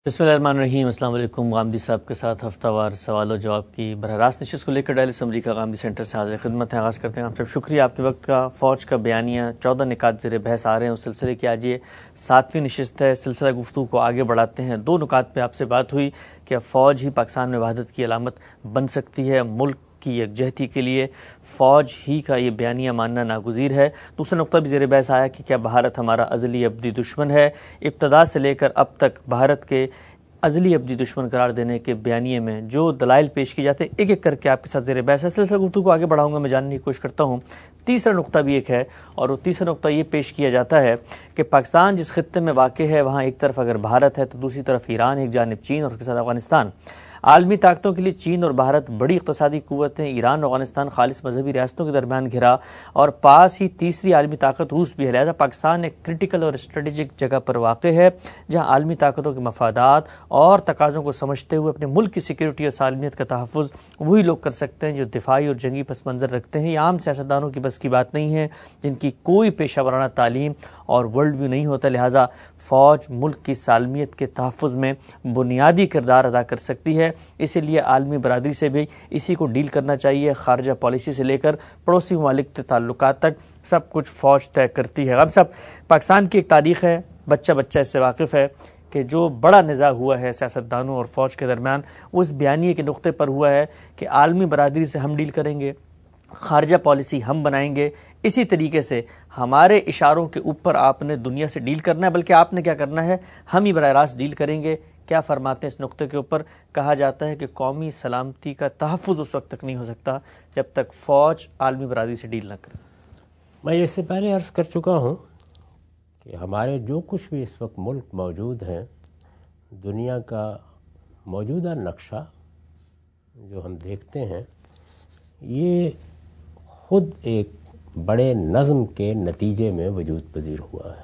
بسم اللہ الرحمن الرحیم۔ السلام علیکم۔ غامدی صاحب کے ساتھ ہفتہ وار سوال و جواب کی براہ راست نشست کو لے کر ڈائل اسمبلی کا غامدی سینٹر سے حاضر خدمت ہے۔ آغاز کرتے ہیں۔ آپ سب شکریہ آپ کے وقت کا۔ فوج کا بیانیہ 14 نکات زیر بحث آ رہے ہیں، اس سلسلے کی آج یہ 7ویں نشست ہے۔ سلسلہ گفتگو کو آگے بڑھاتے ہیں۔ 2 نکات پہ آپ سے بات ہوئی کہ فوج ہی پاکستان میں وحدت کی علامت بن سکتی ہے، ملک کی یکجہتی کے لیے فوج ہی کا یہ بیانیہ ماننا ناگزیر ہے۔ دوسرا نقطہ بھی زیر بحث آیا کہ کیا بھارت ہمارا ازلی ابدی دشمن ہے۔ ابتدا سے لے کر اب تک بھارت کے ازلی ابدی دشمن قرار دینے کے بیانیے میں جو دلائل پیش کی جاتے ہیں ایک ایک کر کے آپ کے ساتھ زیر بحث ہے۔ سلسلہ گفتگو کو آگے بڑھاؤں گا، میں جاننے کی کوشش کرتا ہوں۔ تیسرا نقطہ بھی ایک ہے، اور وہ تیسرا نقطہ یہ پیش کیا جاتا ہے کہ پاکستان جس خطے میں واقع ہے وہاں ایک طرف اگر بھارت ہے تو دوسری طرف ایران، ایک جانب چین اور اس کے ساتھ افغانستان۔ عالمی طاقتوں کے لیے چین اور بھارت بڑی اقتصادی قوتیں، ایران اور افغانستان خالص مذہبی ریاستوں کے درمیان گھرا، اور پاس ہی تیسری عالمی طاقت روس بھی ہے۔ لہذا پاکستان ایک کرٹیکل اور اسٹریٹجک جگہ پر واقع ہے جہاں عالمی طاقتوں کے مفادات اور تقاضوں کو سمجھتے ہوئے اپنے ملک کی سیکیورٹی اور سالمیت کا تحفظ وہی لوگ کر سکتے ہیں جو دفاعی اور جنگی پس منظر رکھتے ہیں۔ یہ عام سیاستدانوں کی بس کی بات نہیں ہے جن کی کوئی پیشہ ورانہ تعلیم اور ورلڈ ویو نہیں ہوتا۔ لہذا فوج ملک کی سالمیت کے تحفظ میں بنیادی کردار ادا کر سکتی ہے۔ اسی لیے عالمی برادری سے بھی اسی کو ڈیل کرنا چاہیے۔ خارجہ پالیسی سے لے کر پڑوسی ممالک کے تعلقات تک سب کچھ فوج طے کرتی ہے۔ ہم سب پاکستان کی ایک تاریخ ہے، بچہ اس سے واقف ہے کہ جو بڑا نزاع ہوا ہے سیاستدانوں اور فوج کے درمیان وہ اس بیانیے کے نقطے پر ہوا ہے کہ عالمی برادری سے ہم ڈیل کریں گے، خارجہ پالیسی ہم بنائیں گے، اسی طریقے سے ہمارے اشاروں کے اوپر آپ نے دنیا سے ڈیل کرنا ہے، بلکہ آپ نے کیا کرنا ہے، ہم ہی براہ راست ڈیل کریں گے۔ کیا فرماتے ہیں اس نقطے کے اوپر؟ کہا جاتا ہے کہ قومی سلامتی کا تحفظ اس وقت تک نہیں ہو سکتا جب تک فوج عالمی برادری سے ڈیل نہ کرے۔ میں اس سے پہلے عرض کر چکا ہوں کہ ہمارے جو کچھ بھی اس وقت ملک موجود ہیں، دنیا کا موجودہ نقشہ جو ہم دیکھتے ہیں، یہ خود ایک بڑے نظم کے نتیجے میں وجود پذیر ہوا ہے۔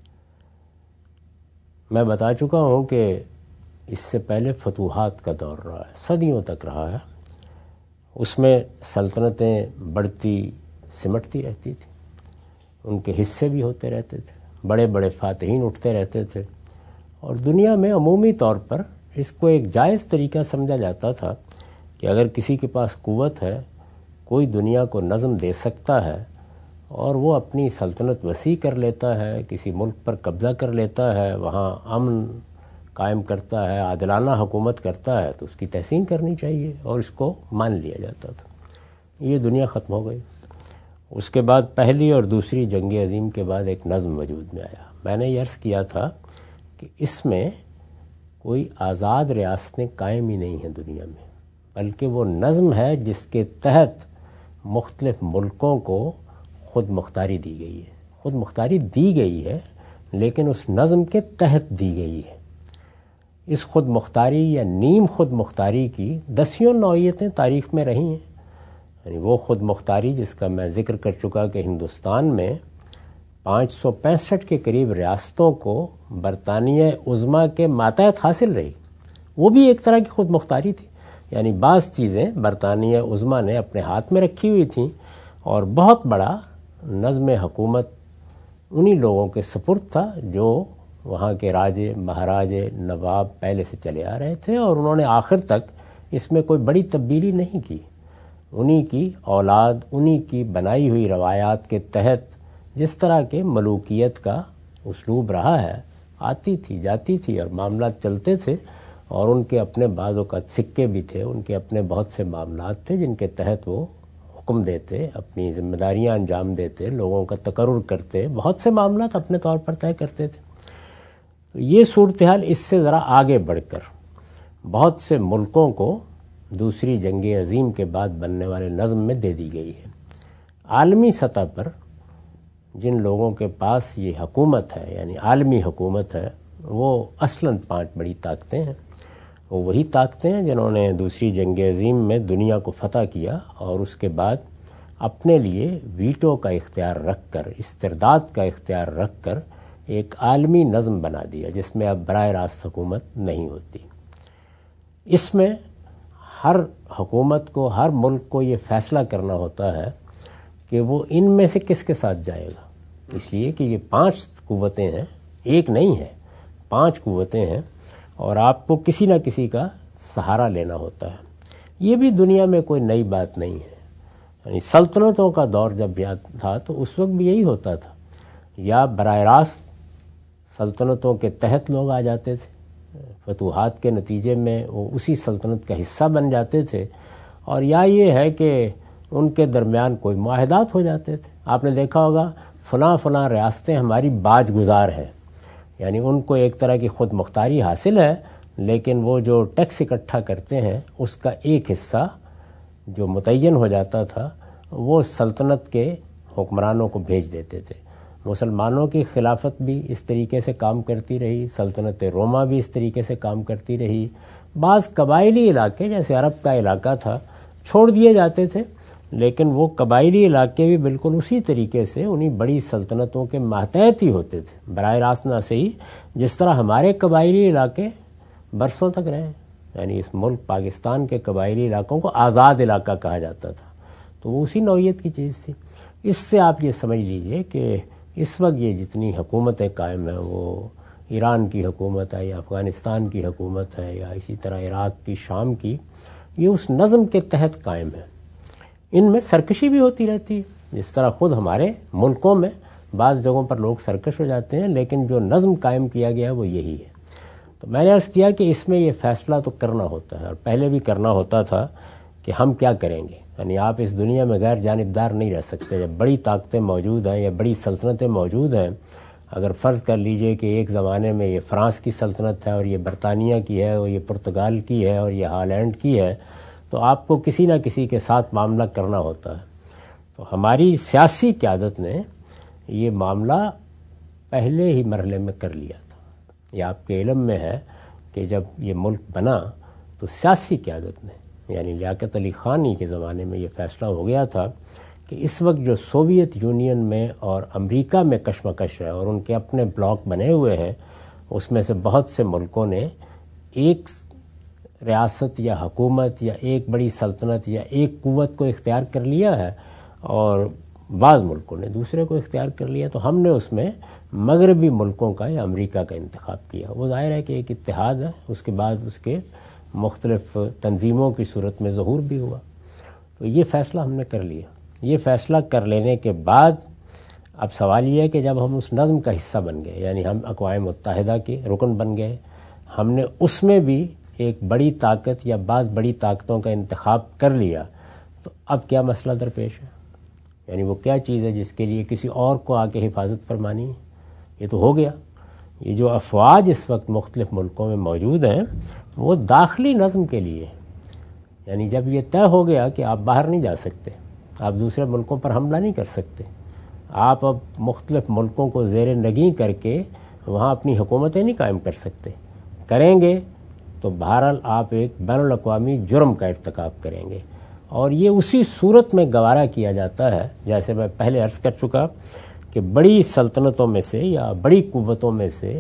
میں بتا چکا ہوں کہ اس سے پہلے فتوحات کا دور رہا ہے، صدیوں تک رہا ہے۔ اس میں سلطنتیں بڑھتی سمٹتی رہتی تھیں، ان کے حصے بھی ہوتے رہتے تھے، بڑے بڑے فاتحین اٹھتے رہتے تھے، اور دنیا میں عمومی طور پر اس کو ایک جائز طریقہ سمجھا جاتا تھا کہ اگر کسی کے پاس قوت ہے، کوئی دنیا کو نظم دے سکتا ہے اور وہ اپنی سلطنت وسیع کر لیتا ہے، کسی ملک پر قبضہ کر لیتا ہے، وہاں امن قائم کرتا ہے، عادلانہ حکومت کرتا ہے، تو اس کی تحسین کرنی چاہیے، اور اس کو مان لیا جاتا تھا۔ یہ دنیا ختم ہو گئی۔ اس کے بعد پہلی اور دوسری جنگ عظیم کے بعد ایک نظم وجود میں آیا۔ میں نے یہ عرض کیا تھا کہ اس میں کوئی آزاد ریاستیں قائم ہی نہیں ہیں دنیا میں، بلکہ وہ نظم ہے جس کے تحت مختلف ملکوں کو خود مختاری دی گئی ہے۔ خود مختاری دی گئی ہے لیکن اس نظم کے تحت دی گئی ہے۔ اس خود مختاری یا نیم خود مختاری کی 10 نوعیتیں تاریخ میں رہی ہیں۔ یعنی وہ خود مختاری جس کا میں ذکر کر چکا کہ ہندوستان میں 565 کے قریب ریاستوں کو برطانیہ عظمیٰ کے ماتحت حاصل رہی، وہ بھی ایک طرح کی خود مختاری تھی۔ یعنی بعض چیزیں برطانیہ عظمیٰ نے اپنے ہاتھ میں رکھی ہوئی تھیں، اور بہت بڑا نظم حکومت انہی لوگوں کے سپرد تھا جو وہاں کے راجے، مہاراجے، نواب پہلے سے چلے آ رہے تھے، اور انہوں نے آخر تک اس میں کوئی بڑی تبدیلی نہیں کی۔ انہی کی اولاد، انہی کی بنائی ہوئی روایات کے تحت جس طرح کے ملوکیت کا اسلوب رہا ہے، آتی تھی جاتی تھی اور معاملات چلتے تھے، اور ان کے اپنے بعض اوقات سکے بھی تھے، ان کے اپنے بہت سے معاملات تھے جن کے تحت وہ حکم دیتے، اپنی ذمہ داریاں انجام دیتے، لوگوں کا تقرر کرتے، بہت سے معاملات اپنے طور پر طے کرتے تھے۔ تو یہ صورتحال اس سے ذرا آگے بڑھ کر بہت سے ملکوں کو دوسری جنگ عظیم کے بعد بننے والے نظم میں دے دی گئی ہے۔ عالمی سطح پر جن لوگوں کے پاس یہ حکومت ہے، یعنی عالمی حکومت ہے، وہ اصلاً 5 بڑی طاقتیں ہیں۔ وہ وہی طاقتیں ہیں جنہوں نے دوسری جنگ عظیم میں دنیا کو فتح کیا، اور اس کے بعد اپنے لیے ویٹو کا اختیار رکھ کر، استرداد کا اختیار رکھ کر ایک عالمی نظم بنا دیا جس میں اب براہ راست حکومت نہیں ہوتی۔ اس میں ہر حکومت کو، ہر ملک کو یہ فیصلہ کرنا ہوتا ہے کہ وہ ان میں سے کس کے ساتھ جائے گا، اس لیے کہ یہ 5 قوتیں ہیں، ایک نہیں ہے، 5 قوتیں ہیں، اور آپ کو کسی نہ کسی کا سہارا لینا ہوتا ہے۔ یہ بھی دنیا میں کوئی نئی بات نہیں ہے، یعنی سلطنتوں کا دور جب یاد تھا تو اس وقت بھی یہی ہوتا تھا، یا براہ راست سلطنتوں کے تحت لوگ آ جاتے تھے، فتوحات کے نتیجے میں وہ اسی سلطنت کا حصہ بن جاتے تھے، اور یا یہ ہے کہ ان کے درمیان کوئی معاہدات ہو جاتے تھے۔ آپ نے دیکھا ہوگا فلاں ریاستیں ہماری باج گزار ہیں، یعنی ان کو ایک طرح کی خود مختاری حاصل ہے، لیکن وہ جو ٹیکس اکٹھا کرتے ہیں اس کا ایک حصہ جو متعین ہو جاتا تھا وہ سلطنت کے حکمرانوں کو بھیج دیتے تھے۔ مسلمانوں کی خلافت بھی اس طریقے سے کام کرتی رہی، سلطنت روما بھی اس طریقے سے کام کرتی رہی۔ بعض قبائلی علاقے جیسے عرب کا علاقہ تھا چھوڑ دیے جاتے تھے، لیکن وہ قبائلی علاقے بھی بالکل اسی طریقے سے انہی بڑی سلطنتوں کے ماتحت ہی ہوتے تھے، براہ راست نہ صحیح، جس طرح ہمارے قبائلی علاقے برسوں تک رہے، یعنی اس ملک پاکستان کے قبائلی علاقوں کو آزاد علاقہ کہا جاتا تھا، تو وہ اسی نوعیت کی چیز تھی۔ اس سے آپ یہ سمجھ لیجئے کہ اس وقت یہ جتنی حکومتیں قائم ہیں وہ ایران کی حکومت ہے یا افغانستان کی حکومت ہے یا اسی طرح عراق کی، شام کی، یہ اس نظم کے تحت قائم ہے۔ ان میں سرکشی بھی ہوتی رہتی ہے، جس طرح خود ہمارے ملکوں میں بعض جگہوں پر لوگ سرکش ہو جاتے ہیں، لیکن جو نظم قائم کیا گیا ہے وہ یہی ہے۔ تو میں نے عرض کیا کہ اس میں یہ فیصلہ تو کرنا ہوتا ہے، اور پہلے بھی کرنا ہوتا تھا کہ ہم کیا کریں گے، یعنی آپ اس دنیا میں غیر جانبدار نہیں رہ سکتے۔ جب بڑی طاقتیں موجود ہیں یا بڑی سلطنتیں موجود ہیں، اگر فرض کر لیجئے کہ ایک زمانے میں یہ فرانس کی سلطنت ہے اور یہ برطانیہ کی ہے اور یہ پرتگال کی ہے اور یہ ہالینڈ کی ہے، تو آپ کو کسی نہ کسی کے ساتھ معاملہ کرنا ہوتا ہے۔ تو ہماری سیاسی قیادت نے یہ معاملہ پہلے ہی مرحلے میں کر لیا تھا۔ یہ آپ کے علم میں ہے کہ جب یہ ملک بنا تو سیاسی قیادت نے، یعنی لیاقت علی خان ہی کے زمانے میں یہ فیصلہ ہو گیا تھا کہ اس وقت جو سوویت یونین میں اور امریکہ میں کشمکش ہے اور ان کے اپنے بلاک بنے ہوئے ہیں، اس میں سے بہت سے ملکوں نے ایک ریاست یا حکومت یا ایک بڑی سلطنت یا ایک قوت کو اختیار کر لیا ہے، اور بعض ملکوں نے دوسرے کو اختیار کر لیا، تو ہم نے اس میں مغربی ملکوں کا یا امریکہ کا انتخاب کیا۔ وہ ظاہر ہے کہ ایک اتحاد ہے، اس کے بعد اس کے مختلف تنظیموں کی صورت میں ظہور بھی ہوا، تو یہ فیصلہ ہم نے کر لیا۔ یہ فیصلہ کر لینے کے بعد اب سوال یہ ہے کہ جب ہم اس نظم کا حصہ بن گئے، یعنی ہم اقوام متحدہ کے رکن بن گئے، ہم نے اس میں بھی ایک بڑی طاقت یا بعض بڑی طاقتوں کا انتخاب کر لیا، تو اب کیا مسئلہ درپیش ہے؟ یعنی وہ کیا چیز ہے جس کے لیے کسی اور کو آ کے حفاظت فرمانی ہے؟ یہ تو ہو گیا۔ یہ جو افواج اس وقت مختلف ملکوں میں موجود ہیں وہ داخلی نظم کے لیے، یعنی جب یہ طے ہو گیا کہ آپ باہر نہیں جا سکتے، آپ دوسرے ملکوں پر حملہ نہیں کر سکتے، آپ اب مختلف ملکوں کو زیر نگیں کر کے وہاں اپنی حکومتیں نہیں قائم کر سکتے، کریں گے تو بہرحال آپ ایک بین الاقوامی جرم کا ارتکاب کریں گے، اور یہ اسی صورت میں گوارا کیا جاتا ہے جیسے میں پہلے عرض کر چکا کہ بڑی سلطنتوں میں سے یا بڑی قوتوں میں سے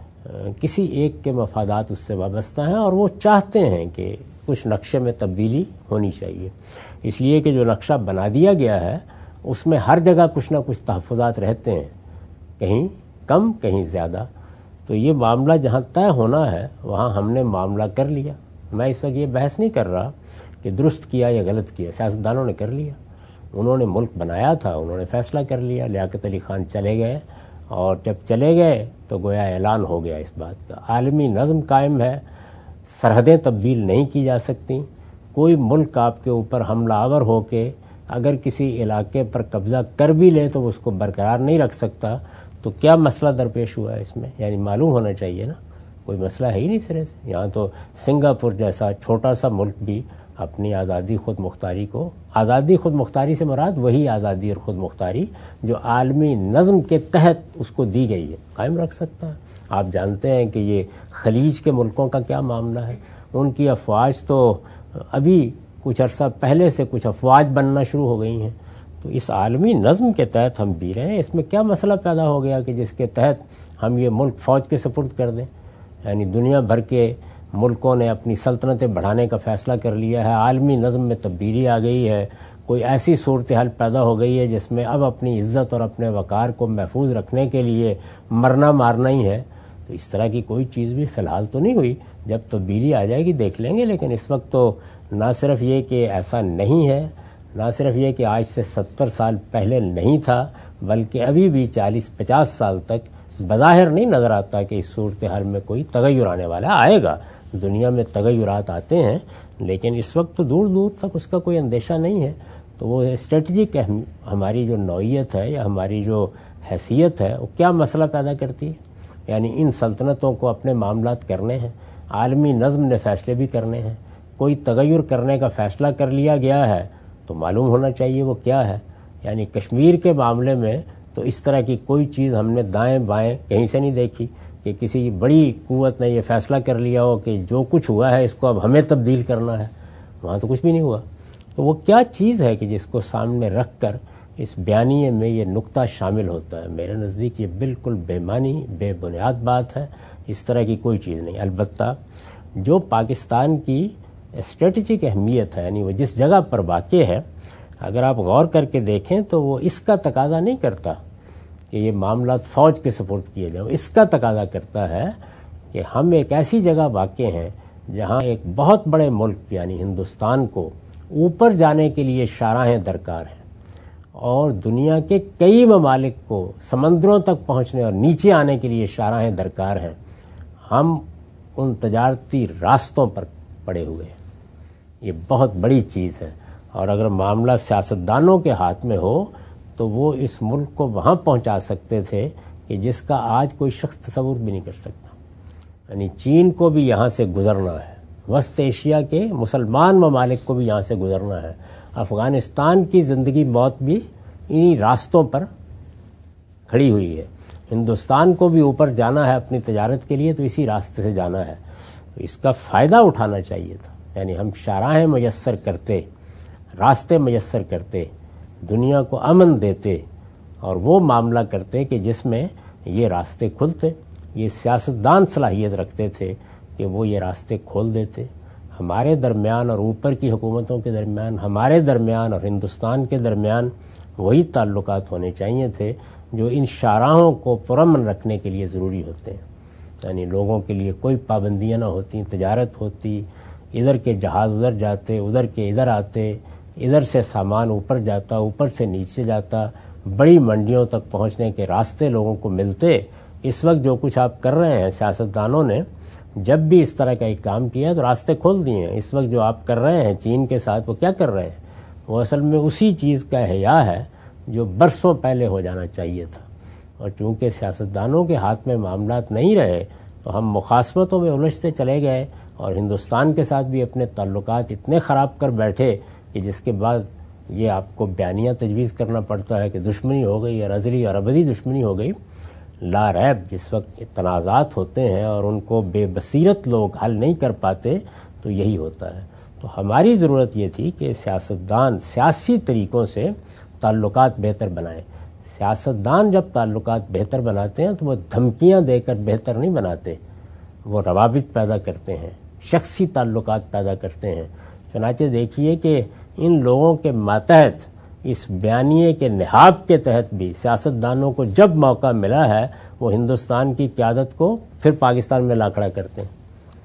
کسی ایک کے مفادات اس سے وابستہ ہیں، اور وہ چاہتے ہیں کہ کچھ نقشے میں تبدیلی ہونی چاہیے، اس لیے کہ جو نقشہ بنا دیا گیا ہے اس میں ہر جگہ کچھ نہ کچھ تحفظات رہتے ہیں، کہیں کم کہیں زیادہ، تو یہ معاملہ جہاں طے ہونا ہے وہاں ہم نے معاملہ کر لیا۔ میں اس وقت یہ بحث نہیں کر رہا کہ درست کیا یا غلط کیا، سیاستدانوں نے کر لیا، انہوں نے ملک بنایا تھا، انہوں نے فیصلہ کر لیا، لیاقت علی خان چلے گئے، اور جب چلے گئے تو گویا اعلان ہو گیا اس بات کا، عالمی نظم قائم ہے، سرحدیں تبدیل نہیں کی جا سکتی، کوئی ملک آپ کے اوپر حملہ آور ہو کے اگر کسی علاقے پر قبضہ کر بھی لے تو اس کو برقرار نہیں رکھ سکتا، تو کیا مسئلہ درپیش ہوا ہے اس میں؟ یعنی معلوم ہونا چاہیے نا، کوئی مسئلہ ہے ہی نہیں سرے سے۔ یہاں تو سنگاپور جیسا چھوٹا سا ملک بھی اپنی آزادی خود مختاری کو، آزادی خود مختاری سے مراد وہی آزادی اور خود مختاری جو عالمی نظم کے تحت اس کو دی گئی ہے، قائم رکھ سکتا ہے۔ آپ جانتے ہیں کہ یہ خلیج کے ملکوں کا کیا معاملہ ہے، ان کی افواج تو ابھی کچھ عرصہ پہلے سے کچھ افواج بننا شروع ہو گئی ہیں، تو اس عالمی نظم کے تحت ہم جی رہے ہیں، اس میں کیا مسئلہ پیدا ہو گیا کہ جس کے تحت ہم یہ ملک فوج کے سپرد کر دیں؟ یعنی دنیا بھر کے ملکوں نے اپنی سلطنتیں بڑھانے کا فیصلہ کر لیا ہے، عالمی نظم میں تبدیلی آ گئی ہے، کوئی ایسی صورتحال پیدا ہو گئی ہے جس میں اب اپنی عزت اور اپنے وقار کو محفوظ رکھنے کے لیے مرنا مارنا ہی ہے، تو اس طرح کی کوئی چیز بھی فی الحال تو نہیں ہوئی، جب تبدیلی آ جائے گی دیکھ لیں گے، لیکن اس وقت تو نہ صرف یہ کہ ایسا نہیں ہے، نہ صرف یہ کہ آج سے 70 سال پہلے نہیں تھا، بلکہ ابھی بھی 40-50 سال تک بظاہر نہیں نظر آتا کہ اس صورتحال میں کوئی تغیر آنے والا ہے۔ آئے گا، دنیا میں تغیرات آتے ہیں، لیکن اس وقت تو دور دور تک اس کا کوئی اندیشہ نہیں ہے۔ تو وہ اسٹریٹجک ہماری جو نوعیت ہے یا ہماری جو حیثیت ہے، وہ کیا مسئلہ پیدا کرتی ہے؟ یعنی ان سلطنتوں کو اپنے معاملات کرنے ہیں، عالمی نظم نے فیصلے بھی کرنے ہیں، کوئی تغیر کرنے کا فیصلہ کر لیا گیا ہے تو معلوم ہونا چاہیے وہ کیا ہے۔ یعنی کشمیر کے معاملے میں تو اس طرح کی کوئی چیز ہم نے دائیں بائیں کہیں سے نہیں دیکھی کہ کسی بڑی قوت نے یہ فیصلہ کر لیا ہو کہ جو کچھ ہوا ہے اس کو اب ہمیں تبدیل کرنا ہے، وہاں تو کچھ بھی نہیں ہوا۔ تو وہ کیا چیز ہے کہ جس کو سامنے رکھ کر اس بیانیے میں یہ نقطہ شامل ہوتا ہے؟ میرے نزدیک یہ بالکل بے معنی، بے بنیاد بات ہے، اس طرح کی کوئی چیز نہیں۔ البتہ جو پاکستان کی اسٹریٹجک اہمیت ہے، یعنی وہ جس جگہ پر واقع ہے، اگر آپ غور کر کے دیکھیں تو وہ اس کا تقاضا نہیں کرتا کہ یہ معاملات فوج کے سپرد کیے جائیں، اس کا تقاضا کرتا ہے کہ ہم ایک ایسی جگہ واقع ہیں جہاں ایک بہت بڑے ملک یعنی ہندوستان کو اوپر جانے کے لیے شاہراہیں درکار ہیں، اور دنیا کے کئی ممالک کو سمندروں تک پہنچنے اور نیچے آنے کے لیے شاہراہیں درکار ہیں۔ ہم ان تجارتی راستوں پر پڑے ہوئے ہیں، یہ بہت بڑی چیز ہے۔ اور اگر معاملہ سیاستدانوں کے ہاتھ میں ہو تو وہ اس ملک کو وہاں پہنچا سکتے تھے کہ جس کا آج کوئی شخص تصور بھی نہیں کر سکتا۔ یعنی چین کو بھی یہاں سے گزرنا ہے، وسط ایشیا کے مسلمان ممالک کو بھی یہاں سے گزرنا ہے، افغانستان کی زندگی موت بھی انہی راستوں پر کھڑی ہوئی ہے، ہندوستان کو بھی اوپر جانا ہے اپنی تجارت کے لیے تو اسی راستے سے جانا ہے۔ تو اس کا فائدہ اٹھانا چاہیے تھا، یعنی ہم شاہراہیں میسر کرتے، راستے میسر کرتے، دنیا کو امن دیتے اور وہ معاملہ کرتے کہ جس میں یہ راستے کھلتے۔ یہ سیاستدان صلاحیت رکھتے تھے کہ وہ یہ راستے کھول دیتے۔ ہمارے درمیان اور اوپر کی حکومتوں کے درمیان، ہمارے درمیان اور ہندوستان کے درمیان وہی تعلقات ہونے چاہیے تھے جو ان شاہراہوں کو پرامن رکھنے کے لیے ضروری ہوتے ہیں۔ یعنی لوگوں کے لیے کوئی پابندیاں نہ ہوتی، تجارت ہوتی، ادھر کے جہاز ادھر جاتے، ادھر کے ادھر آتے، ادھر سے سامان اوپر جاتا، اوپر سے نیچے جاتا، بڑی منڈیوں تک پہنچنے کے راستے لوگوں کو ملتے۔ اس وقت جو کچھ آپ کر رہے ہیں، سیاستدانوں نے جب بھی اس طرح کا ایک کام کیا تو راستے کھول دیے ہیں۔ اس وقت جو آپ کر رہے ہیں چین کے ساتھ، وہ کیا کر رہے ہیں؟ وہ اصل میں اسی چیز کا احیاء ہے جو برسوں پہلے ہو جانا چاہیے تھا، اور چونکہ سیاستدانوں کے ہاتھ میں معاملات نہیں رہے تو ہم مخاصمتوں میں الجھتے چلے گئے، اور ہندوستان کے ساتھ بھی اپنے تعلقات اتنے خراب کر بیٹھے کہ جس کے بعد یہ آپ کو بیانیہ تجویز کرنا پڑتا ہے کہ دشمنی ہو گئی، اور ازلی اور ابدی دشمنی ہو گئی۔ لا ریب جس وقت تنازعات ہوتے ہیں اور ان کو بے بصیرت لوگ حل نہیں کر پاتے تو یہی ہوتا ہے۔ تو ہماری ضرورت یہ تھی کہ سیاستدان سیاسی طریقوں سے تعلقات بہتر بنائیں۔ سیاستدان جب تعلقات بہتر بناتے ہیں تو وہ دھمکیاں دے کر بہتر نہیں بناتے، وہ روابط پیدا کرتے ہیں، شخصی تعلقات پیدا کرتے ہیں۔ چنانچہ دیکھیے کہ ان لوگوں کے ماتحت اس بیانیے کے نہاب کے تحت بھی سیاستدانوں کو جب موقع ملا ہے وہ ہندوستان کی قیادت کو پھر پاکستان میں لا کھڑا کرتے ہیں،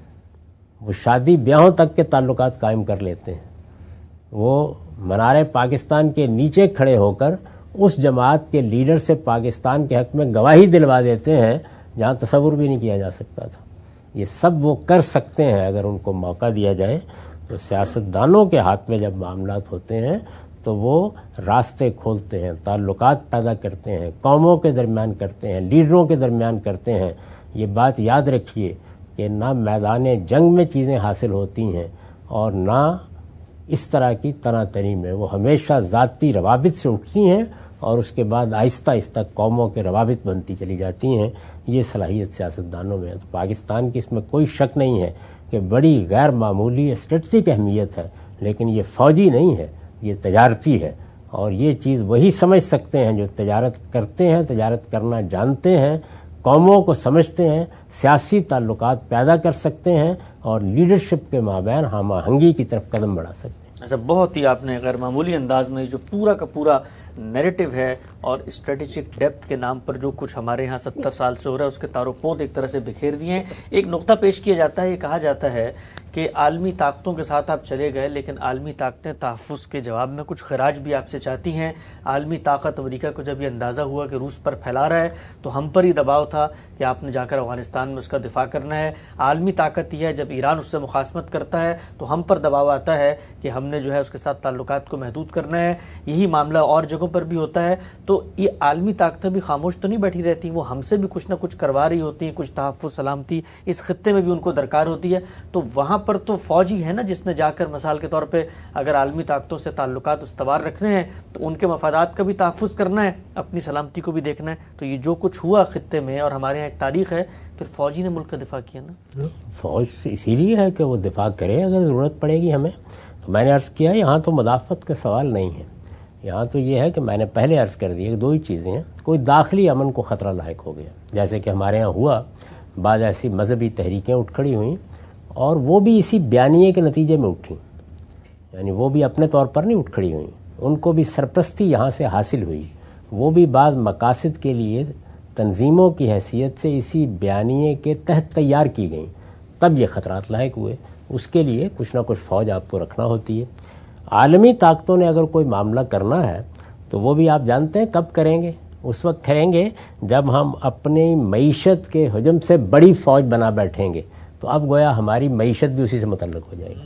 وہ شادی بیاہوں تک کے تعلقات قائم کر لیتے ہیں، وہ منارے پاکستان کے نیچے کھڑے ہو کر اس جماعت کے لیڈر سے پاکستان کے حق میں گواہی دلوا دیتے ہیں جہاں تصور بھی نہیں کیا جا سکتا تھا۔ یہ سب وہ کر سکتے ہیں اگر ان کو موقع دیا جائے۔ تو سیاستدانوں کے ہاتھ میں جب معاملات ہوتے ہیں تو وہ راستے کھولتے ہیں، تعلقات پیدا کرتے ہیں، قوموں کے درمیان کرتے ہیں، لیڈروں کے درمیان کرتے ہیں۔ یہ بات یاد رکھیے کہ نہ میدان جنگ میں چیزیں حاصل ہوتی ہیں اور نہ اس طرح کی تنا تنی میں، وہ ہمیشہ ذاتی روابط سے اٹھتی ہیں اور اس کے بعد آہستہ آہستہ قوموں کے روابط بنتی چلی جاتی ہیں۔ یہ صلاحیت سیاستدانوں میں ہے۔ تو پاکستان کی اس میں کوئی شک نہیں ہے کہ بڑی غیر معمولی اسٹریٹجک اہمیت ہے، لیکن یہ فوجی نہیں ہے، یہ تجارتی ہے، اور یہ چیز وہی سمجھ سکتے ہیں جو تجارت کرتے ہیں، تجارت کرنا جانتے ہیں، قوموں کو سمجھتے ہیں، سیاسی تعلقات پیدا کر سکتے ہیں اور لیڈرشپ کے مابین ہم آہنگی کی طرف قدم بڑھا سکتے ہیں۔ اچھا، بہت ہی آپ نے غیر معمولی انداز میں جو پورا کا پورا نیریٹو ہے اور اسٹریٹجک ڈیپتھ کے نام پر جو کچھ ہمارے ہاں 70 سال سے ہو رہا ہے اس کے تار و پود ایک طرح سے بکھیر دیے ہیں. ایک نقطہ پیش کیا جاتا ہے، یہ کہا جاتا ہے کہ عالمی طاقتوں کے ساتھ آپ چلے گئے لیکن عالمی طاقتیں تحفظ کے جواب میں کچھ خراج بھی آپ سے چاہتی ہیں. عالمی طاقت امریکہ کو جب یہ اندازہ ہوا کہ روس پر پھیلا رہا ہے تو ہم پر ہی دباؤ تھا کہ آپ نے جا کر افغانستان میں اس کا دفاع کرنا ہے. عالمی طاقت یہ ہے جب ایران اس سے مخاصمت کرتا ہے تو ہم پر دباؤ آتا ہے کہ ہم نے جو ہے اس کے ساتھ تعلقات کو محدود کرنا ہے. یہی معاملہ اور جگہوں پر بھی ہوتا ہے. تو یہ عالمی طاقتیں بھی خاموش تو نہیں بیٹھی رہتی، وہ ہم سے بھی کچھ نہ کچھ کروا رہی ہوتی ہیں، کچھ تحفظ سلامتی اس خطے میں بھی ان کو درکار ہوتی ہے. تو وہاں پر تو فوجی ہے نا جس نے جا کر مثال کے طور پہ اگر عالمی طاقتوں سے تعلقات استوار رکھنے ہیں تو ان کے مفادات کا بھی تحفظ کرنا ہے، اپنی سلامتی کو بھی دیکھنا ہے. تو یہ جو کچھ ہوا خطے میں اور ہمارے یہاں ایک تاریخ ہے، پھر فوجی نے ملک کا دفاع کیا نا. فوج اسی لیے ہے کہ وہ دفاع کرے اگر ضرورت پڑے گی ہمیں. تو میں نے عرض کیا یہاں تو مدافعت کا سوال نہیں ہے، یہاں تو یہ ہے کہ میں نے پہلے عرض کر دیا کہ دو ہی چیزیں ہیں. کوئی داخلی امن کو خطرہ لاحق ہو گیا جیسے کہ ہمارے ہاں ہوا، بعض ایسی مذہبی تحریکیں اٹھ کھڑی ہوئیں اور وہ بھی اسی بیانیے کے نتیجے میں اٹھیں، یعنی وہ بھی اپنے طور پر نہیں اٹھ کھڑی ہوئیں، ان کو بھی سرپرستی یہاں سے حاصل ہوئی. وہ بھی بعض مقاصد کے لیے تنظیموں کی حیثیت سے اسی بیانیے کے تحت تیار کی گئیں، تب یہ خطرات لاحق ہوئے. اس کے لیے کچھ نہ کچھ فوج آپ کو رکھنا ہوتی ہے. عالمی طاقتوں نے اگر کوئی معاملہ کرنا ہے تو وہ بھی آپ جانتے ہیں کب کریں گے، اس وقت کریں گے جب ہم اپنی معیشت کے حجم سے بڑی فوج بنا بیٹھیں گے. تو اب گویا ہماری معیشت بھی اسی سے متعلق ہو جائے گی.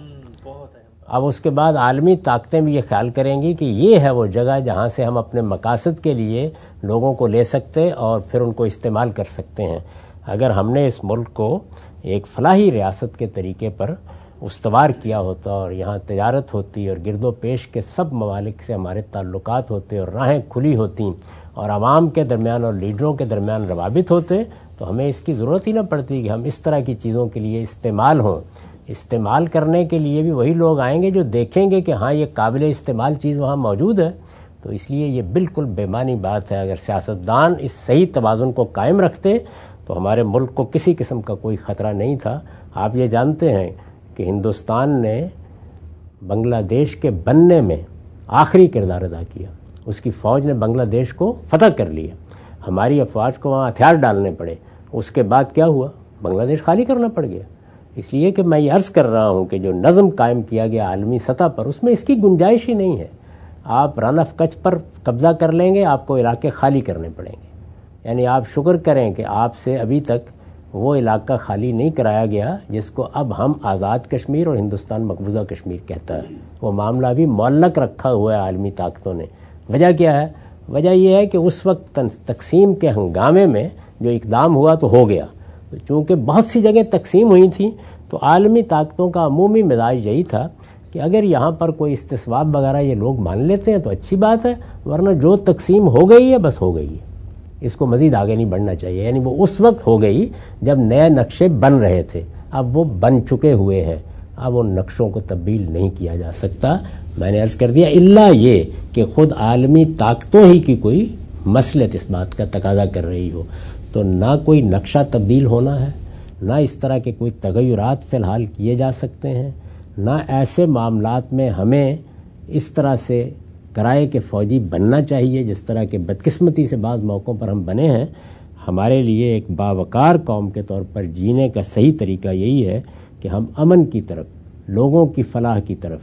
اب اس کے بعد عالمی طاقتیں بھی یہ خیال کریں گی کہ یہ ہے وہ جگہ جہاں سے ہم اپنے مقاصد کے لیے لوگوں کو لے سکتے اور پھر ان کو استعمال کر سکتے ہیں. اگر ہم نے اس ملک کو ایک فلاحی ریاست کے طریقے پر استوار کیا ہوتا اور یہاں تجارت ہوتی اور گرد و پیش کے سب ممالک سے ہمارے تعلقات ہوتے اور راہیں کھلی ہوتیں اور عوام کے درمیان اور لیڈروں کے درمیان روابط ہوتے تو ہمیں اس کی ضرورت ہی نہ پڑتی کہ ہم اس طرح کی چیزوں کے لیے استعمال ہوں. استعمال کرنے کے لیے بھی وہی لوگ آئیں گے جو دیکھیں گے کہ ہاں یہ قابل استعمال چیز وہاں موجود ہے. تو اس لیے یہ بالکل بے معنی بات ہے. اگر سیاستدان اس صحیح توازن کو قائم رکھتے تو ہمارے ملک کو کسی قسم کا کوئی خطرہ نہیں تھا. آپ یہ جانتے ہیں کہ ہندوستان نے بنگلہ دیش کے بننے میں آخری کردار ادا کیا. اس کی فوج نے بنگلہ دیش کو فتح کر لیا، ہماری افواج کو وہاں ہتھیار ڈالنے پڑے. اس کے بعد کیا ہوا؟ بنگلہ دیش خالی کرنا پڑ گیا. اس لیے کہ میں یہ عرض کر رہا ہوں کہ جو نظم قائم کیا گیا عالمی سطح پر اس میں اس کی گنجائش ہی نہیں ہے. آپ رن آف کچھ پر قبضہ کر لیں گے، آپ کو علاقے خالی کرنے پڑیں گے. یعنی آپ شکر کریں کہ آپ سے ابھی تک وہ علاقہ خالی نہیں کرایا گیا جس کو اب ہم آزاد کشمیر اور ہندوستان مقبوضہ کشمیر کہتا ہے. وہ معاملہ بھی معلق رکھا ہوا ہے عالمی طاقتوں نے. وجہ کیا ہے؟ وجہ یہ ہے کہ اس وقت تقسیم کے ہنگامے میں جو اقدام ہوا تو ہو گیا. چونکہ بہت سی جگہ تقسیم ہوئی تھیں تو عالمی طاقتوں کا عمومی مزاج یہی تھا کہ اگر یہاں پر کوئی استصواب وغیرہ یہ لوگ مان لیتے ہیں تو اچھی بات ہے، ورنہ جو تقسیم ہو گئی ہے بس ہو گئی ہے، اس کو مزید آگے نہیں بڑھنا چاہیے. یعنی وہ اس وقت ہو گئی جب نئے نقشے بن رہے تھے، اب وہ بن چکے ہوئے ہیں، اب ان نقشوں کو تبدیل نہیں کیا جا سکتا. میں نے عرض کر دیا الا یہ کہ خود عالمی طاقتوں ہی کی کوئی مصلحت اس بات کا تقاضا کر رہی ہو تو نہ کوئی نقشہ تبدیل ہونا ہے، نہ اس طرح کے کوئی تغیرات فی الحال کیے جا سکتے ہیں، نہ ایسے معاملات میں ہمیں اس طرح سے کرائے کہ فوجی بننا چاہیے جس طرح کے بدقسمتی سے بعض موقعوں پر ہم بنے ہیں. ہمارے لیے ایک باوقار قوم کے طور پر جینے کا صحیح طریقہ یہی ہے کہ ہم امن کی طرف، لوگوں کی فلاح کی طرف،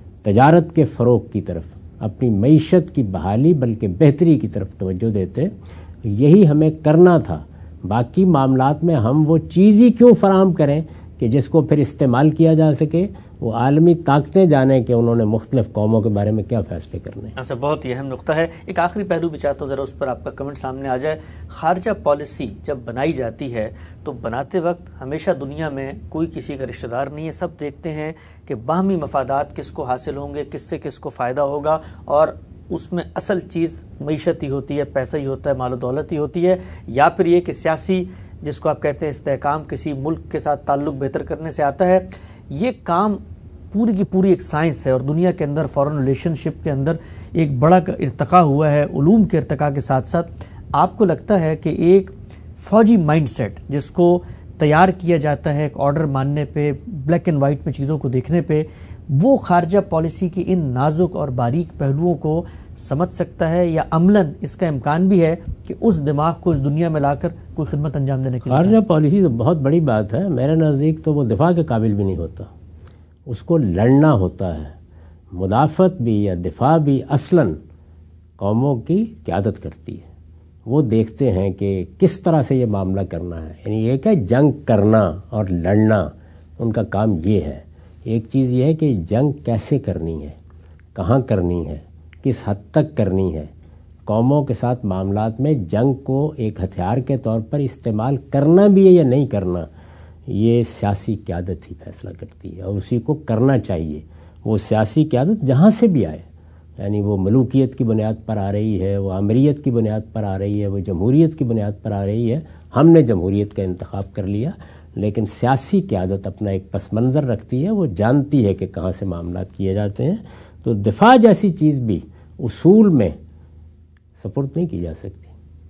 تجارت کے فروغ کی طرف، اپنی معیشت کی بحالی بلکہ بہتری کی طرف توجہ دیتے. یہی ہمیں کرنا تھا. باقی معاملات میں ہم وہ چیز ہی کیوں فراہم کریں کہ جس کو پھر استعمال کیا جا سکے؟ وہ عالمی طاقتیں جانیں کہ انہوں نے مختلف قوموں کے بارے میں کیا فیصلے کرنے ہیں. اچھا، بہت ہی اہم نقطہ ہے. ایک آخری پہلو بھی چاہتا ہوں ذرا اس پر آپ کا کمنٹ سامنے آ جائے. خارجہ پالیسی جب بنائی جاتی ہے تو بناتے وقت ہمیشہ دنیا میں کوئی کسی کا رشتہ دار نہیں ہے، سب دیکھتے ہیں کہ باہمی مفادات کس کو حاصل ہوں گے، کس سے کس کو فائدہ ہوگا، اور اس میں اصل چیز معیشت ہی ہوتی ہے، پیسہ ہی ہوتا ہے، مال و دولت ہی ہوتی ہے. یا پھر یہ کہ سیاسی جس کو آپ کہتے ہیں استحکام کسی ملک کے ساتھ تعلق بہتر کرنے سے آتا ہے. یہ کام پوری کی پوری ایک سائنس ہے اور دنیا کے اندر فارن ریلیشن شپ کے اندر ایک بڑا ارتقاء ہوا ہے علوم کے ارتقاء کے ساتھ ساتھ. آپ کو لگتا ہے کہ ایک فوجی مائنڈ سیٹ جس کو تیار کیا جاتا ہے ایک آرڈر ماننے پہ، بلیک اینڈ وائٹ میں چیزوں کو دیکھنے پہ، وہ خارجہ پالیسی کی ان نازک اور باریک پہلوؤں کو سمجھ سکتا ہے، یا عملاً اس کا امکان بھی ہے کہ اس دماغ کو اس دنیا میں لا کر کوئی خدمت انجام دینے کے لیے؟ خارجہ پالیسی تو بہت بڑی بات ہے، میرے نزدیک تو وہ دفاع کے قابل بھی نہیں ہوتا، اس کو لڑنا ہوتا ہے۔ مدافعت بھی یا دفاع بھی اصلاً قوموں کی قیادت کرتی ہے، وہ دیکھتے ہیں کہ کس طرح سے یہ معاملہ کرنا ہے، یعنی یہ کہ جنگ کرنا اور لڑنا ان کا کام یہ ہے۔ ایک چیز یہ ہے کہ جنگ کیسے کرنی ہے، کہاں کرنی ہے، کس حد تک کرنی ہے، قوموں کے ساتھ معاملات میں جنگ کو ایک ہتھیار کے طور پر استعمال کرنا بھی ہے یا نہیں کرنا، یہ سیاسی قیادت ہی فیصلہ کرتی ہے اور اسی کو کرنا چاہیے۔ وہ سیاسی قیادت جہاں سے بھی آئے، یعنی وہ ملوکیت کی بنیاد پر آ رہی ہے، وہ آمریت کی بنیاد پر آ رہی ہے، وہ جمہوریت کی بنیاد پر آ رہی ہے۔ ہم نے جمہوریت کا انتخاب کر لیا، لیکن سیاسی قیادت اپنا ایک پس منظر رکھتی ہے، وہ جانتی ہے کہ کہاں سے معاملات کیے جاتے ہیں۔ تو دفاع جیسی چیز بھی اصول میں سپورٹ نہیں کی جا سکتی،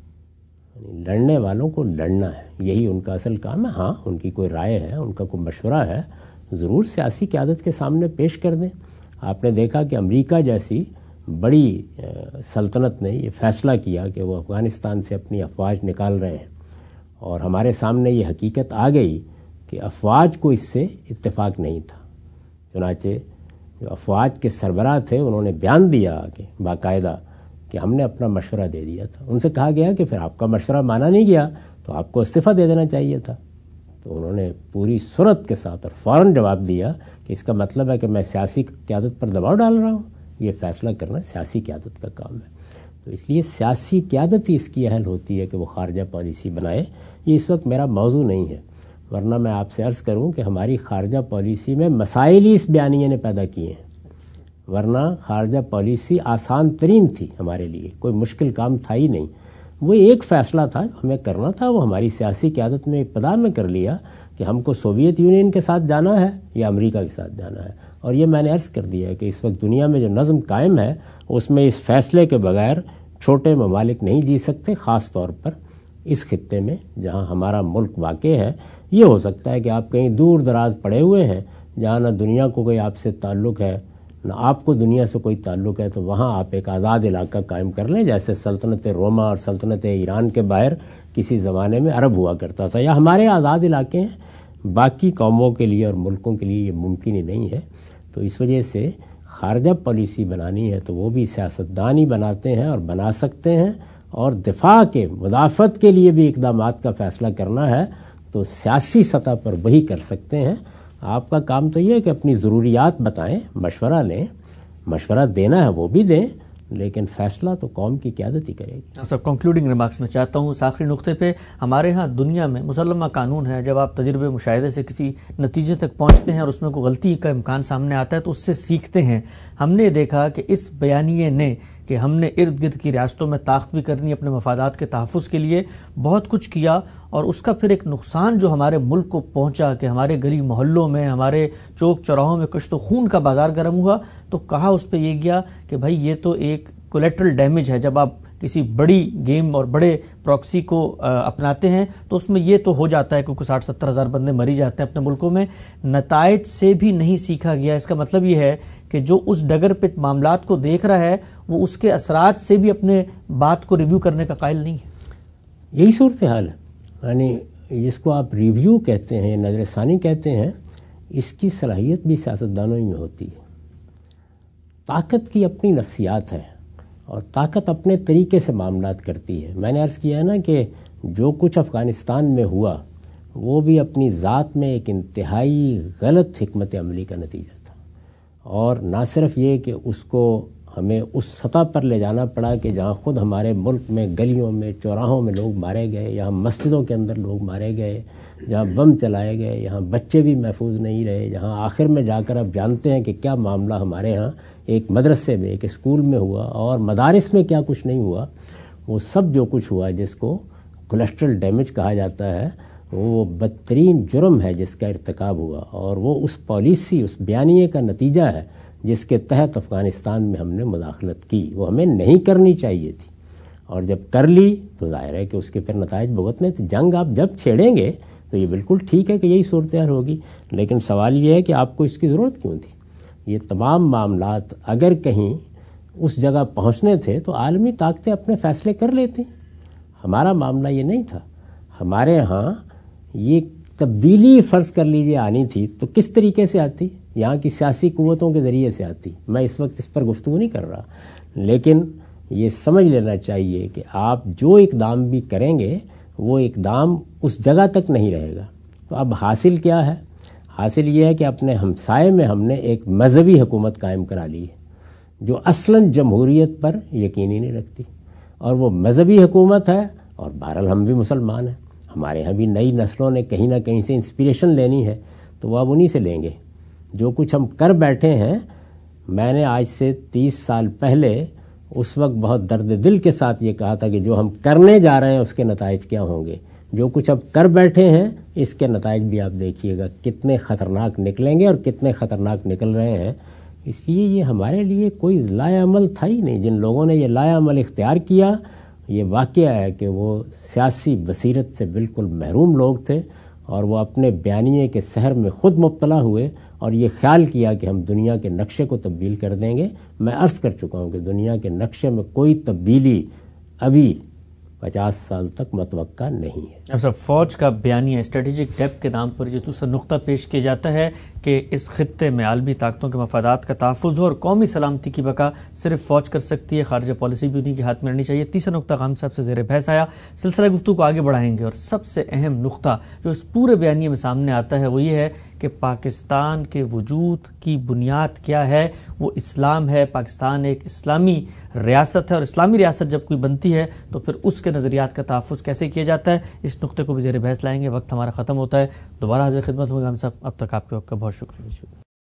یعنی لڑنے والوں کو لڑنا ہے، یہی ان کا اصل کام ہے۔ ہاں، ان کی کوئی رائے ہے، ان کا کوئی مشورہ ہے، ضرور سیاسی قیادت کے سامنے پیش کر دیں۔ آپ نے دیکھا کہ امریکہ جیسی بڑی سلطنت نے یہ فیصلہ کیا کہ وہ افغانستان سے اپنی افواج نکال رہے ہیں، اور ہمارے سامنے یہ حقیقت آ گئی کہ افواج کو اس سے اتفاق نہیں تھا۔ چنانچہ جو افواج کے سربراہ تھے انہوں نے بیان دیا کہ باقاعدہ کہ ہم نے اپنا مشورہ دے دیا تھا۔ ان سے کہا گیا کہ پھر آپ کا مشورہ مانا نہیں گیا تو آپ کو استعفیٰ دے دینا چاہیے تھا۔ تو انہوں نے پوری سرعت کے ساتھ اور فوراً جواب دیا کہ اس کا مطلب ہے کہ میں سیاسی قیادت پر دباؤ ڈال رہا ہوں۔ یہ فیصلہ کرنا سیاسی قیادت کا کام ہے، تو اس لیے سیاسی قیادت ہی اس کی اہل ہوتی ہے کہ وہ خارجہ پالیسی بنائے۔ یہ اس وقت میرا موضوع نہیں ہے، ورنہ میں آپ سے عرض کروں کہ ہماری خارجہ پالیسی میں مسائل ہی اس بیانیے نے پیدا کیے ہیں، ورنہ خارجہ پالیسی آسان ترین تھی ہمارے لیے، کوئی مشکل کام تھا ہی نہیں۔ وہ ایک فیصلہ تھا جو ہمیں کرنا تھا، وہ ہماری سیاسی قیادت میں ابتدا میں کر لیا کہ ہم کو سوویت یونین کے ساتھ جانا ہے یا امریکہ کے ساتھ جانا ہے۔ اور یہ میں نے عرض کر دیا ہے کہ اس وقت دنیا میں جو نظم قائم ہے اس میں اس فیصلے کے بغیر چھوٹے ممالک نہیں جی سکتے، خاص طور پر اس خطے میں جہاں ہمارا ملک واقع ہے۔ یہ ہو سکتا ہے کہ آپ کہیں دور دراز پڑے ہوئے ہیں جہاں نہ دنیا کو کوئی آپ سے تعلق ہے نہ آپ کو دنیا سے کوئی تعلق ہے، تو وہاں آپ ایک آزاد علاقہ قائم کر لیں، جیسے سلطنت روما اور سلطنت ایران کے باہر کسی زمانے میں عرب ہوا کرتا تھا، یا ہمارے آزاد علاقے ہیں۔ باقی قوموں کے لیے اور ملکوں کے لیے یہ ممکن ہی نہیں ہے۔ تو اس وجہ سے خارجہ پالیسی بنانی ہے تو وہ بھی سیاستدان ہی بناتے ہیں اور بنا سکتے ہیں، اور دفاع کے مدافعت کے لیے بھی اقدامات کا فیصلہ کرنا ہے تو سیاسی سطح پر وہی کر سکتے ہیں۔ آپ کا کام تو یہ ہے کہ اپنی ضروریات بتائیں، مشورہ لیں، مشورہ دینا ہے وہ بھی دیں، لیکن فیصلہ تو قوم کی قیادت ہی کرے گی۔ سب کنکلوڈنگ ریمارکس میں چاہتا ہوں اس آخری نقطے پہ، ہمارے ہاں دنیا میں مسلمہ قانون ہے، جب آپ تجربے مشاہدے سے کسی نتیجے تک پہنچتے ہیں اور اس میں کوئی غلطی کا امکان سامنے آتا ہے تو اس سے سیکھتے ہیں۔ ہم نے دیکھا کہ اس بیانیے نے کہ ہم نے ارد گرد کی ریاستوں میں طاقت بھی کرنی، اپنے مفادات کے تحفظ کے لیے بہت کچھ کیا، اور اس کا پھر ایک نقصان جو ہمارے ملک کو پہنچا کہ ہمارے گلی محلوں میں، ہمارے چوک چوراہوں میں کشت و خون کا بازار گرم ہوا، تو کہا اس پہ یہ گیا کہ بھائی یہ تو ایک کولیٹرل ڈیمیج ہے۔ جب آپ کسی بڑی گیم اور بڑے پراکسی کو اپناتے ہیں تو اس میں یہ تو ہو جاتا ہے کیونکہ 60-70 ہزار بندے مری جاتے ہیں اپنے ملکوں میں، نتائج سے بھی نہیں سیکھا گیا۔ اس کا مطلب یہ ہے کہ جو اس ڈگر پہ معاملات کو دیکھ رہا ہے وہ اس کے اثرات سے بھی اپنے بات کو ریویو کرنے کا قائل نہیں ہے۔ یہی صورتحال ہے، یعنی جس کو آپ ریویو کہتے ہیں، نظر ثانی کہتے ہیں، اس کی صلاحیت بھی سیاستدانوں ہی میں ہوتی ہے۔ طاقت کی اپنی نفسیات ہے اور طاقت اپنے طریقے سے معاملات کرتی ہے۔ میں نے عرض کیا ہے نا کہ جو کچھ افغانستان میں ہوا وہ بھی اپنی ذات میں ایک انتہائی غلط حکمت عملی کا نتیجہ تھا، اور نہ صرف یہ کہ اس کو ہمیں اس سطح پر لے جانا پڑا کہ جہاں خود ہمارے ملک میں گلیوں میں چوراہوں میں لوگ مارے گئے، یہاں مسجدوں کے اندر لوگ مارے گئے، جہاں بم چلائے گئے، یہاں بچے بھی محفوظ نہیں رہے، جہاں آخر میں جا کر اب جانتے ہیں کہ کیا معاملہ ہمارے ہاں ایک مدرسے میں، ایک اسکول میں ہوا، اور مدارس میں کیا کچھ نہیں ہوا۔ وہ سب جو کچھ ہوا جس کو کولیسٹرل ڈیمیج کہا جاتا ہے، وہ بدترین جرم ہے جس کا ارتکاب ہوا، اور وہ اس پالیسی، اس بیانیے کا نتیجہ ہے جس کے تحت افغانستان میں ہم نے مداخلت کی۔ وہ ہمیں نہیں کرنی چاہیے تھی، اور جب کر لی تو ظاہر ہے کہ اس کے پھر نتائج بھگتنے تھے۔ جنگ آپ جب چھیڑیں گے تو یہ بالکل ٹھیک ہے کہ یہی صورتحال ہوگی، لیکن سوال یہ ہے کہ آپ کو اس کی ضرورت کیوں تھی؟ یہ تمام معاملات اگر کہیں اس جگہ پہنچنے تھے تو عالمی طاقتیں اپنے فیصلے کر لیتی. ہمارا معاملہ یہ نہیں تھا. ہمارے ہاں یہ تبدیلی فرض کر لیجئے آنی تھی تو کس طریقے سے آتی؟ یہاں کی سیاسی قوتوں کے ذریعے سے آتی. میں اس وقت اس پر گفتگو نہیں کر رہا، لیکن یہ سمجھ لینا چاہیے کہ آپ جو اقدام بھی کریں گے وہ اقدام اس جگہ تک نہیں رہے گا. تو اب حاصل کیا ہے؟ حاصل یہ ہے کہ اپنے ہمسائے میں ہم نے ایک مذہبی حکومت قائم کرا لی ہے جو اصلاً جمہوریت پر یقین ہی نہیں رکھتی، اور وہ مذہبی حکومت ہے. اور بہرحال ہم بھی مسلمان ہیں، ہمارے یہاں بھی نئی نسلوں نے کہیں نہ کہیں سے انسپریشن لینی ہے، تو وہ اب انہی سے لیں گے. جو کچھ ہم کر بیٹھے ہیں، میں نے آج سے 30 سال پہلے اس وقت بہت درد دل کے ساتھ یہ کہا تھا کہ جو ہم کرنے جا رہے ہیں اس کے نتائج کیا ہوں گے. جو کچھ اب کر بیٹھے ہیں اس کے نتائج بھی آپ دیکھیے گا کتنے خطرناک نکلیں گے، اور کتنے خطرناک نکل رہے ہیں. اس لیے یہ ہمارے لیے کوئی لائے عمل تھا ہی نہیں. جن لوگوں نے یہ لائے عمل اختیار کیا، یہ واقعہ ہے کہ وہ سیاسی بصیرت سے بالکل محروم لوگ تھے، اور وہ اپنے بیانیے کے سحر میں خود مبتلا ہوئے اور یہ خیال کیا کہ ہم دنیا کے نقشے کو تبدیل کر دیں گے. میں عرض کر چکا ہوں کہ دنیا کے نقشے میں کوئی تبدیلی ابھی 50 سال تک متوقع نہیں ہے. اب صاحب، فوج کا بیانیہ اسٹریٹجک ڈیپتھ کے نام پر جو دوسرا نقطہ پیش کیا جاتا ہے کہ اس خطے میں عالمی طاقتوں کے مفادات کا تحفظ ہو اور قومی سلامتی کی بقا صرف فوج کر سکتی ہے، خارجہ پالیسی بھی انہی کے ہاتھ میں رہنی چاہیے. تیسرا نقطہ غام صاحب سے زیر بحث آیا. سلسلہ گفتگو کو آگے بڑھائیں گے، اور سب سے اہم نقطہ جو اس پورے بیانیے میں سامنے آتا ہے وہ یہ ہے کہ پاکستان کے وجود کی بنیاد کیا ہے. وہ اسلام ہے. پاکستان ایک اسلامی ریاست ہے، اور اسلامی ریاست جب کوئی بنتی ہے تو پھر اس کے نظریات کا تحفظ کیسے کیا جاتا ہے، اس نقطے کو بھی زیر بحث لائیں گے. وقت ہمارا ختم ہوتا ہے. دوبارہ حاضر خدمت ہوں گے ہم صاحب. اب تک آپ کے وقت کا بہت شکریہ.